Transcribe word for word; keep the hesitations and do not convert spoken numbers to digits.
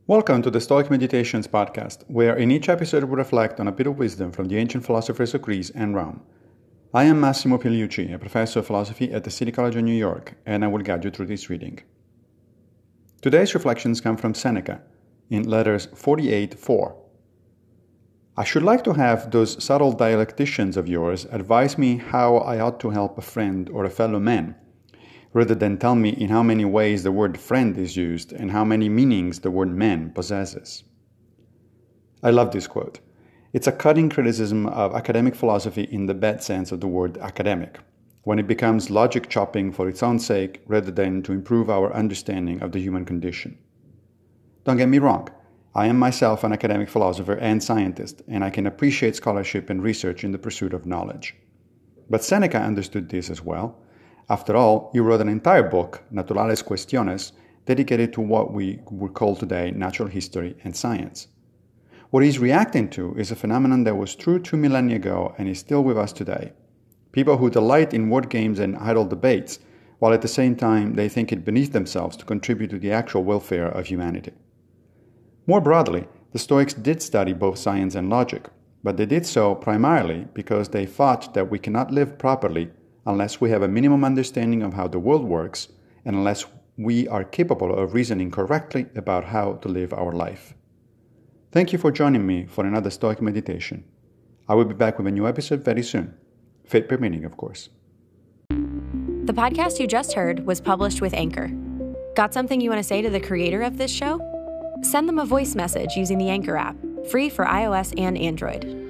Welcome to the Stoic Meditations podcast, where in each episode we reflect on a bit of wisdom from the ancient philosophers of Greece and Rome. I am Massimo Pigliucci, a professor of philosophy at the City College of New York, and I will guide you through this reading. Today's reflections come from Seneca, in letters forty-eight four. I should like to have those subtle dialecticians of yours advise me how I ought to help a friend or a fellow man, rather than tell me in how many ways the word friend is used and how many meanings the word man possesses. I love this quote. It's a cutting criticism of academic philosophy in the bad sense of the word academic, when it becomes logic chopping for its own sake rather than to improve our understanding of the human condition. Don't get me wrong, I am myself an academic philosopher and scientist, and I can appreciate scholarship and research in the pursuit of knowledge. But Seneca understood this as well. After all, he wrote an entire book, Naturales Questiones, dedicated to what we would call today natural history and science. What he's reacting to is a phenomenon that was true two millennia ago and is still with us today. People who delight in word games and idle debates, while at the same time they think it beneath themselves to contribute to the actual welfare of humanity. More broadly, the Stoics did study both science and logic, but they did so primarily because they thought that we cannot live properly unless we have a minimum understanding of how the world works and unless we are capable of reasoning correctly about how to live our life. Thank you for joining me for another Stoic meditation. I will be back with a new episode very soon. Fate permitting, of course. The podcast you just heard was published with Anchor. Got something you want to say to the creator of this show? Send them a voice message using the Anchor app, free for iOS and Android.